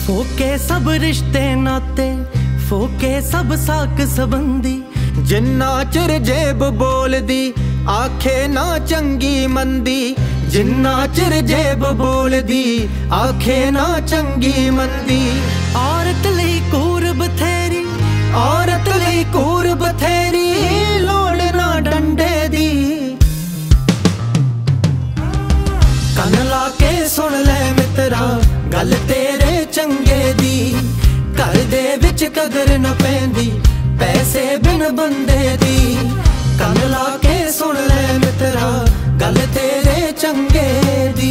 फोके सब रिश्ते नाते, फोके सब साक संबंधी। जिन्ना चिर जेब बोलदी आखे ना चंगी मंदी, जिन्ना चिर जेब बोलदी आखे ना चंगी मंदी। औरत लई कूर बथेरी, औरत लई कूर बथेरी, लोड़ ना डंडे दी। कन ला के सुन ले मित्रा गल तेरे चंगे दी। घर दे विच कदर न पैंदी पैसे बिन बंदे दी। कन ला के सुन ले मित्रा गल तेरे चंगे दी।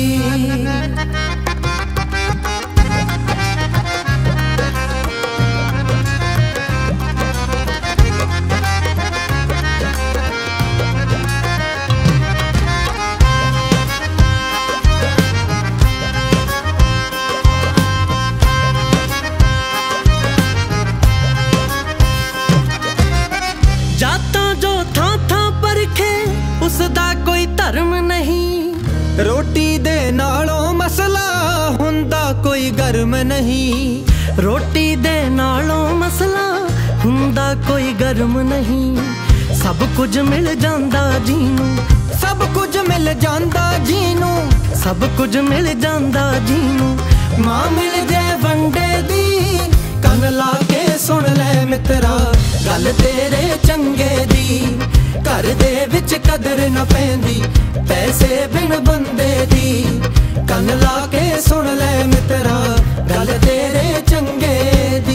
जातां जो थां थां परखे उसदा कोई धर्म नहीं। रोटी दे नालों मसला हुंदा कोई गर्म नहीं। रोटी दे नालों मसला हुंदा कोई गर्म नहीं। सब कुछ मिल जांदा जीनू, सब कुछ मिल जांदा जीनू, सब कुछ मिल जांदा जीनू। मां मिल जाए वंडे दी। कन ला के सुन ले मित्रा गल तेरे चंगे दी। घर दे विच कदर न पैंदी पैसे बिन बंदे दी। कन ला के सुन ले मित्रा गल तेरे चंगे दी।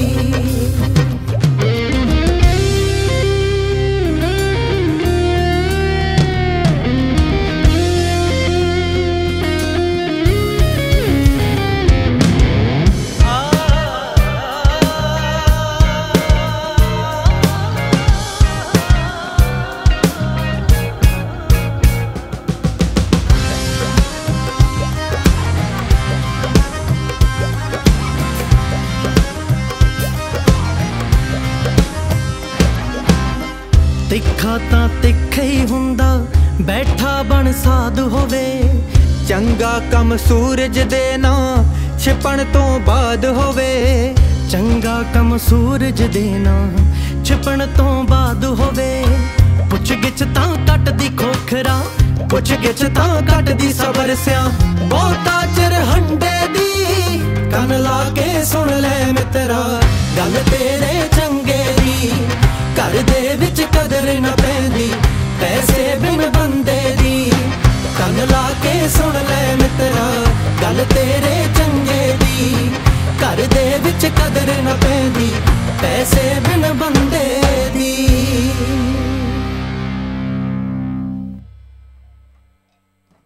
तिखा तां तिखा ही हुंदा बैठा बन साध होवे। चंगा कम सूरज दे ना छिपण तो बाद होवे। चंगा कम सूरज देना छिपण तो बाद होवे। पुछ गिछ तां कट दी खोखरा, पुछ गिछ तां कट दी सबर सिया बहुता चिर हंडे दी। कन ला के सुन ले मित्रा गल तेरे चंगे दी। घर दे विच कदर न पैंदी पैसे बिन बंदे दी। कन ला के सुन ले मित्रा गल तेरे चंगे दी। घर दे विच कदर